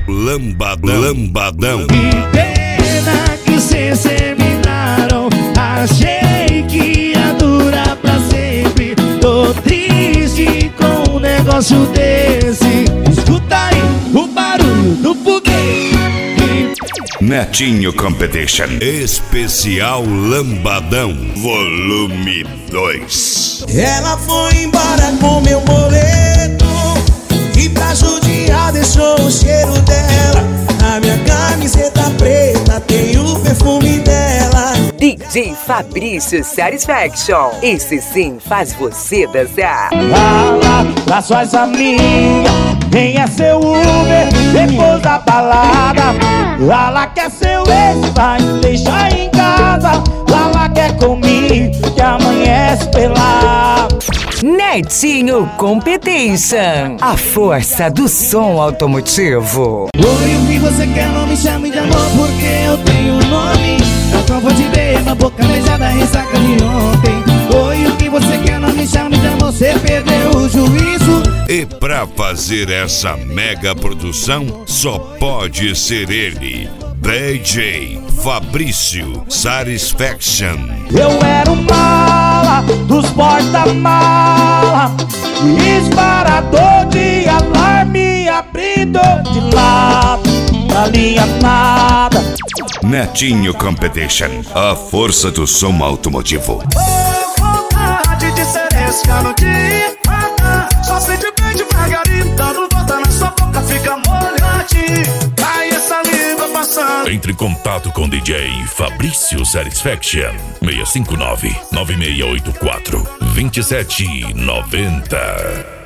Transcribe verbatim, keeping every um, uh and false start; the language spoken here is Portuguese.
Lambadão, lambadão. Que pena que cês terminaram. Achei que ia durar pra sempre. Tô triste com um negócio desse. Escuta aí o barulho do foguete. Netinho Competition Especial Lambadão Volume dois. Ela foi embora com meu boleto e pra judiar deixou o cheiro dela. Na minha camiseta preta tem o perfume dela. D J Fabrício Satisfaction. Esse sim faz você dançar. Lá, lá, lá só essa minha. Quem é seu Uber depois da balada? Lá, lá quer seu ex, vai me deixar em casa. Lá, lá quer comigo, que amanhece pelado. Netinho Competition. A força do som automotivo. Oi, o que você quer? Não me chame de amor porque eu tenho nome. Eu só vou te ver na boca beijada, ressaca de ontem. Oi, o que você quer? Não me chame de amor, você perdeu o juízo. E pra fazer essa mega produção, só pode ser ele, D J Fabrício Satisfaction. Eu era o mala dos porta-mala, disparador de alarme, abridor de lado, na linha nada. Netinho Competition, a força do som automotivo. Oh, vontade de ser esse canudinho. Só se te pede margarina, dando volta na sua boca, fica molhadinho. Aí essa língua passando. Entre em contato com D J Fabrício Satisfaction. seis cinco nove, nove seis oito quatro, dois sete nove zero.